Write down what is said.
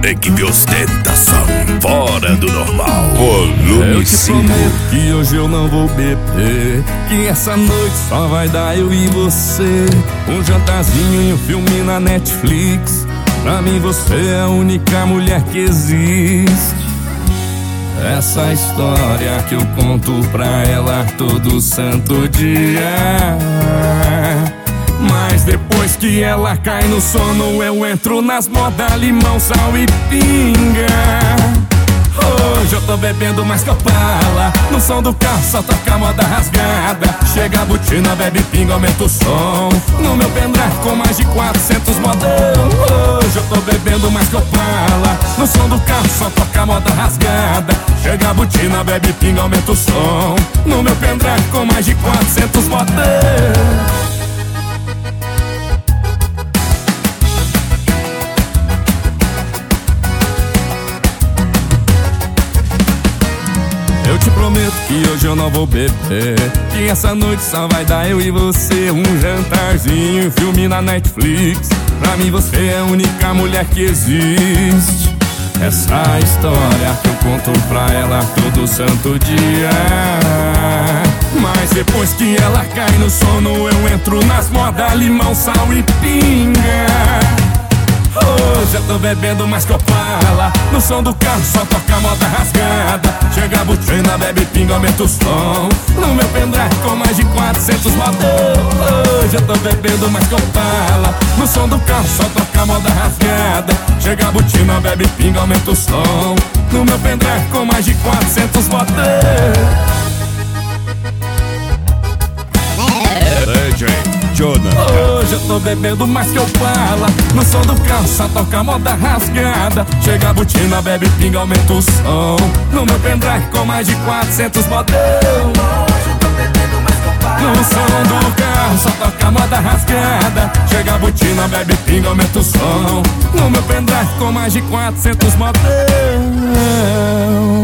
equipe ostentação fora do normal. Volume Eu te 5. prometo que hoje eu não vou beber, que essa noite só vai dar eu e você. Um jantarzinho e um filme na Netflix. Pra mim você é a única mulher que existe. Essa história que eu conto pra ela todo santo dia. Mas depois que ela cai no sono, eu entro nas modas limão, sal e pinga. Hoje eu tô bebendo mais que Opala. No som do carro só toca moda rasgada. Chega a botina, bebe pinga, aumenta o som. No meu pendrive com mais de 400 modão. Hoje eu tô bebendo mais que Opala. No som do carro só toca moda rasgada. Chega a botina, bebe pinga, aumenta o som. No meu pendrive com mais de 400 modão. Eu te prometo que hoje eu não vou beber, que essa noite só vai dar eu e você. Um jantarzinho, um filme na Netflix. Pra mim você é a única mulher que existe. Essa história que eu conto pra ela todo santo dia. Mas depois que ela cai no sono, eu entro nas modas limão, sal e pinga. Hoje eu tô bebendo mais que Opala. No som do carro só toca moda rasgada. Chega a botina, bebe pinga, aumenta o som. No meu pendrive com mais de 400 modão. Hoje eu tô bebendo mais que Opala. No som do carro só toca moda rasgada. Chega a botina, bebe pinga, aumenta o som. No meu pendrive com mais de 400 modão. Hoje eu tô bebendo mais que Opala. No som do carro só toca moda rasgada. Chega a botina, bebe pinga, aumenta o som. No meu pendrive com mais de 400 modão. Hoje eu tô bebendo mais que Opala. No som do carro só toca moda rasgada. Chega a botina, bebe pinga, aumenta o som. No meu pendrive com mais de 400 modão.